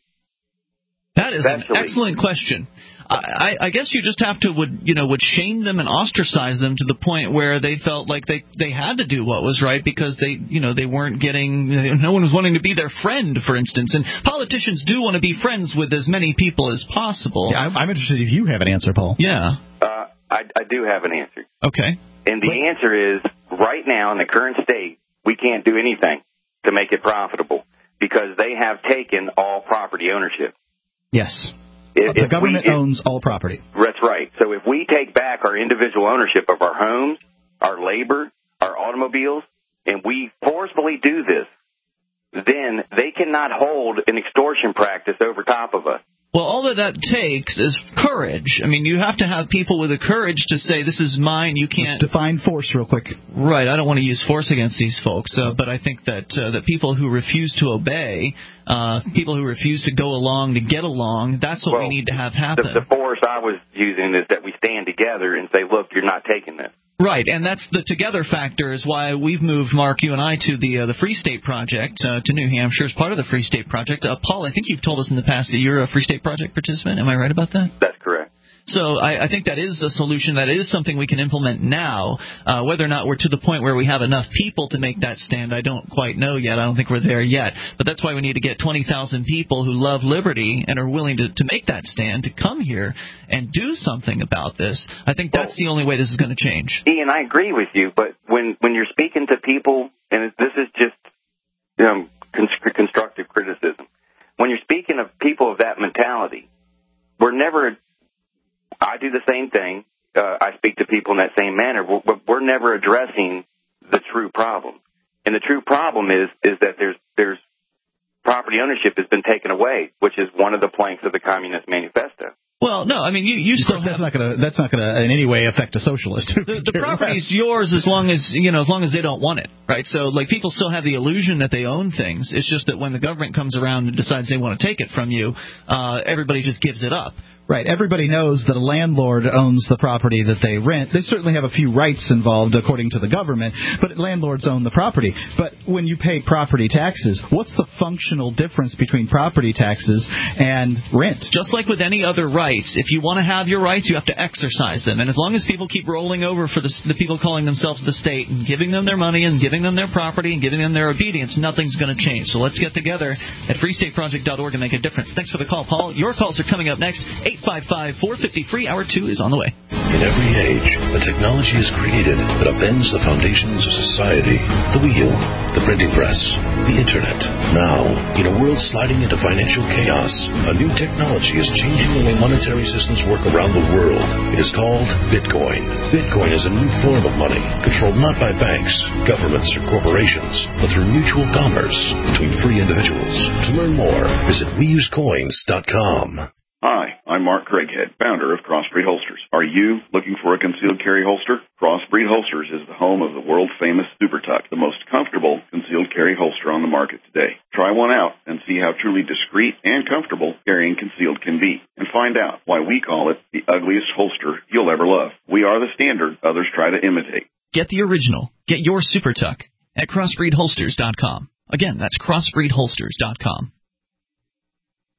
That is an excellent question. I, I guess you just have to would you know would shame them and ostracize them to the point where they felt like they, they had to do what was right because they you know they weren't getting no one was wanting to be their friend, for instance. And politicians do want to be friends with as many people as possible.
Yeah, I'm, I'm interested if you have an answer, Paul.
Yeah,
uh, I, I do have an answer.
Okay,
and the Wait. answer is right now in the current state we can't do anything to make it profitable because they have taken all property ownership.
Yes.
If,
the
if
government
we, if,
owns all property.
That's right. So if we take back our individual ownership of our homes, our labor, our automobiles, and we forcefully do this, then they cannot hold an extortion practice over top of us.
Well, all that that takes is courage. I mean, you have to have people with the courage to say, this is mine, you can't...
Let's define force real quick.
Right, I don't want to use force against these folks, uh, but I think that uh, that people who refuse to obey, uh, people who refuse to go along to get along, that's what
well,
we need to have happen.
The, the force I was using is that we stand together and say, look, you're not taking this.
Right, and that's the together factor is why we've moved, Mark, you and I, to the uh, the Free State Project, uh, to New Hampshire as part of the Free State Project. Uh, Paul, I think you've told us in the past that you're a Free State Project participant. Am I right about that?
That's correct.
So I, I think that is a solution. That is something we can implement now. Uh, whether or not we're to the point where we have enough people to make that stand, I don't quite know yet. I don't think we're there yet. But that's why we need to get twenty thousand people who love liberty and are willing to, to make that stand to come here and do something about this. I think that's the only way this is going to change.
Ian, I agree with you, but when, when you're speaking to people, and this is just you know, constructive criticism, when you're speaking of people of that mentality, we're never... I do the same thing. Uh, I speak to people in that same manner, but we're never addressing the true problem. And the true problem is is that there's there's property ownership has been taken away, which is one of the planks of the Communist Manifesto.
Well, no, I mean, you, you still
that's
have,
not going to that's not going to in any way affect a socialist.
The, the property's yours as long as you know as long as they don't want it, right? So, like, people still have the illusion that they own things. It's just that when the government comes around and decides they want to take it from you, uh, everybody just gives it up.
Right. Everybody knows that a landlord owns the property that they rent. They certainly have a few rights involved according to the government, but landlords own the property. But when you pay property taxes, what's the functional difference between property taxes and rent?
Just like with any other rights, if you want to have your rights, you have to exercise them. And as long as people keep rolling over for the, the people calling themselves the state and giving them their money and giving them their property and giving them their obedience, nothing's going to change. So let's get together at free state project dot org and make a difference. Thanks for the call, Paul. Your calls are coming up next. eight five five, four five zero, free. Hour two is on the way.
In every age, a technology is created that upends the foundations of society. The wheel, the printing press, the internet. Now, in a world sliding into financial chaos, a new technology is changing the way monetary systems work around the world. It is called Bitcoin. Bitcoin is a new form of money, controlled not by banks, governments, or corporations, but through mutual commerce between free individuals. To learn more, visit we use coins dot com.
Hi, I'm Mark Craighead, founder of Crossbreed Holsters. Are you looking for a concealed carry holster? Crossbreed Holsters is the home of the world-famous Super Tuck, the most comfortable concealed carry holster on the market today. Try one out and see how truly discreet and comfortable carrying concealed can be, and find out why we call it the ugliest holster you'll ever love. We are the standard others try to imitate.
Get the original. Get your Super Tuck at crossbreed holsters dot com. Again, that's crossbreed holsters dot com.